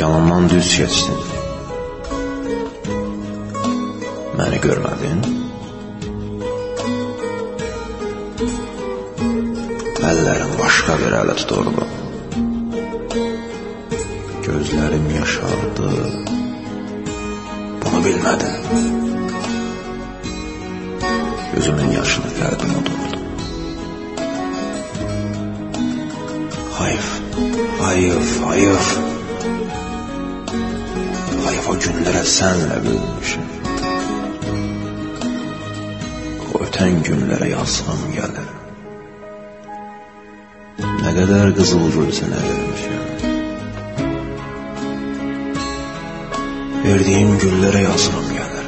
Yanımdan düz keçdin. Məni görmədin. Əllərim başqa bir ələ tuturdu. Gözlərim yaşardı. Bunu bilmədin. Gözümün yaşını fərdim udurdu. Hayıf, hayıf, hayıf. Hayıf o günlərə sənlə böyümüşüm. O ötən günlərə yazığım gəlir. Nə qədər qızıl gül sənə vermişəm. Verdiyim güllərə yazığım gəlir.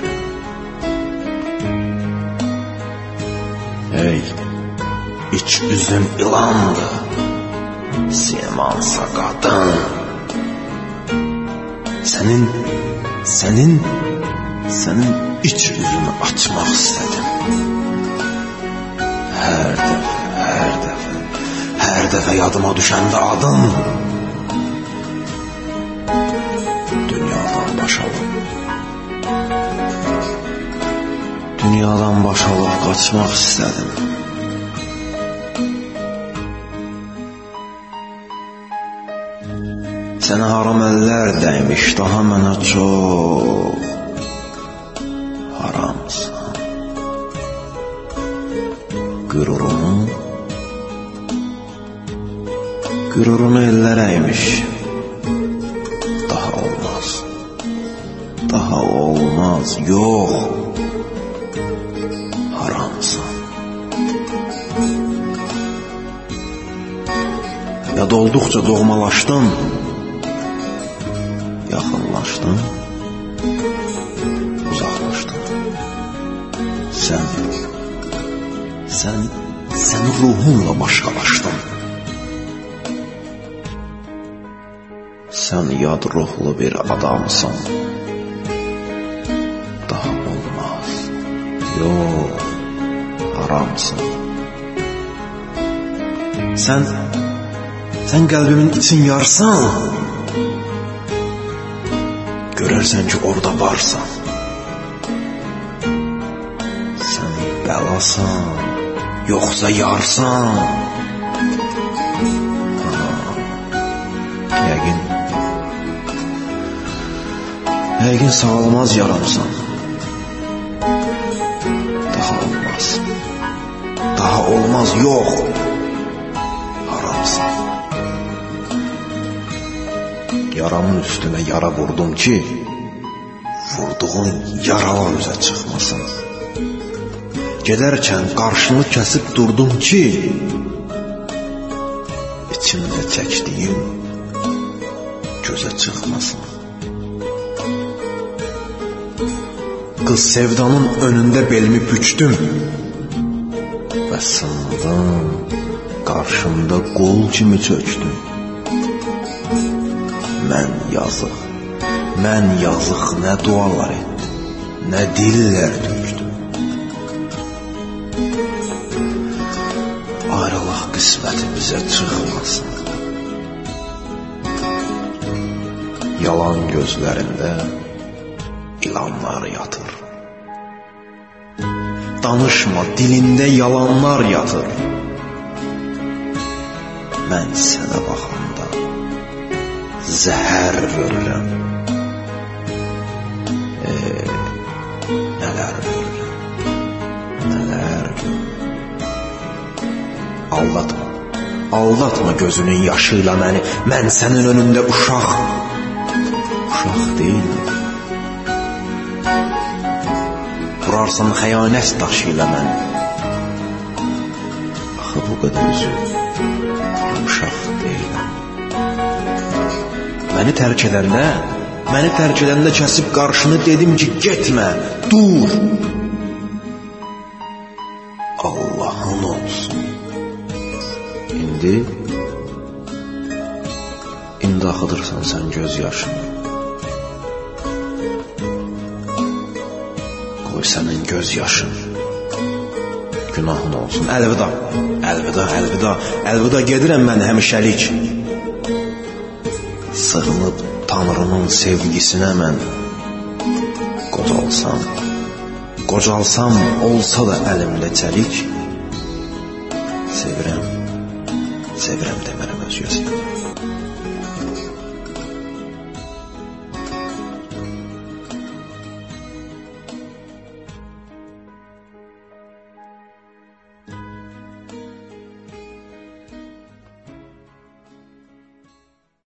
Ey, iç üzün ilandı, simansa qadın. Sənin iç üzünü açmaq istədim. Hər dəfə yadıma düşəndə adın. Dünyadan baş alıb qaçmaq istədim. Sənə haram əllər dəymiş, daha mənə çox haramsan. Qürurumu ellər əymiş. Daha olmaz, yox. Haramsan. Yad olduqca doğmalaşdın. Yaxınlaşdın, uzaqlaşdın. Sən ruhunla başqalaşdın. Sən yad ruhlu bir adamsan. Daha olmaz, yox, haramsan. Sən qəlbimin için yarsan. Görərsən ki, orada varsan. Sən bəlasan, yoxsa yarsan. Yəqin sağlamaz yaramsan. Daha olmaz, yox. Haramsan. Yaramın üstünə yara vurdum ki, vurduğun yaralar üzə çıxmasın. Gedərkən qarşını kəsib durdum ki, içimdə çəkdiyim gözə çıxmasın. Qız sevdanın önündə belimi bükdüm və sındım, qarşımda qol kimi çöktüm. Mən yazıq nə dualar etdim, nə dillər tökdüm. Ayrılıq qisməti bizə çıxmasın. Yalan gözlərində ilanlar yatır. Danışma, dilində yalanlar yatır. Mən sənə baxanda zəhər görürəm. Nələr görürəm. Aldatma gözünün yaşıyla məni. Mən sənin önündə uşaq deyilmi? Vurarsan xəyanət daşı ilə məni. Axı bu qədər üzü uşaq deyiləm. Məni tərk edəndə kəsib qarşını dedim ki, getmə, dur. Allah'ın olsun. İndi axıdırsan sən göz yaşını. Qoy sənin göz yaşın günahın olsun. Əlvida gedirəm mən həmişəlik. Sığınıb Tanrının sevgisinə mən qocalsam olsa da əlimdə çəlik, sevirəm demərəm özgəsinə.